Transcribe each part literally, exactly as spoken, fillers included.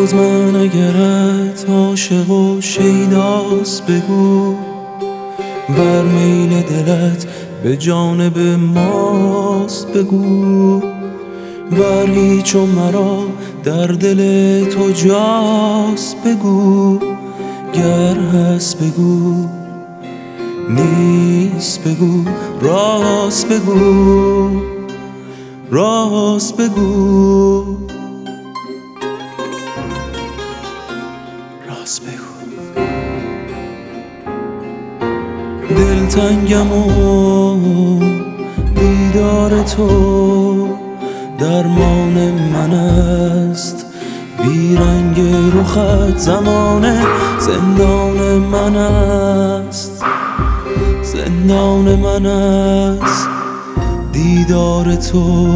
جز من اگرت عاشق و شیداست بگو، بر میل دلت به جانب ماست بگو، ور هیچ و مرا در دل تو جاست بگو، گر هست بگو نیست بگو، راست بگو راست بگو راست بگو. دلتنگم و دیدار تو درمان من است، بیرنگ رخت زمانه زندان من است، زندان من است دیدار تو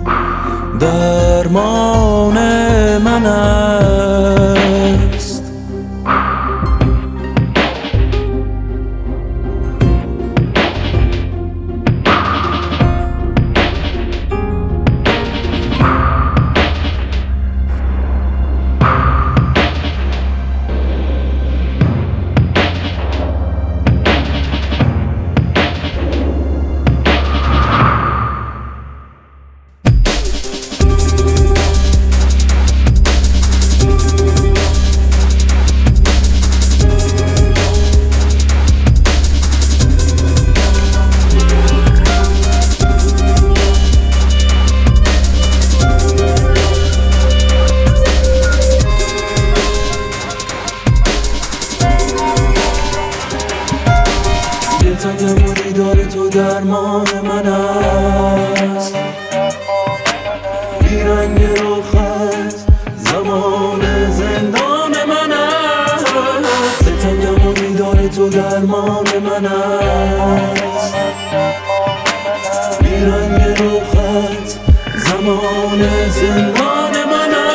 درمان من است. دلتنگم و دیدار تو درمان من است، بیرنگ رخت زمان زندان من است. دلتنگم و دیدار تو درمان من است، بیرنگ رخت زمان زندان من است.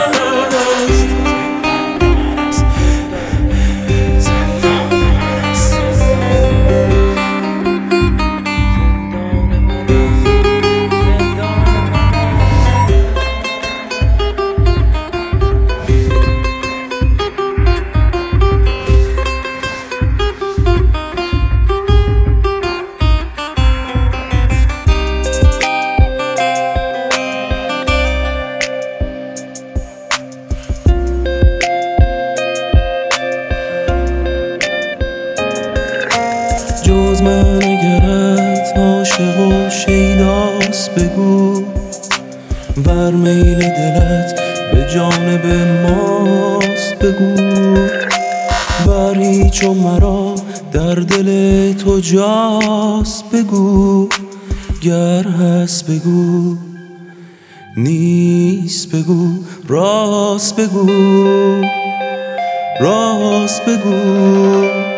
جز من اگرت عاشق و شیداست بگو، ور میل دلت به جانب ماست بگو، ور هیچ و مرا در دل تو جاست بگو، گر هست بگو نیست بگو، راست بگو راست بگو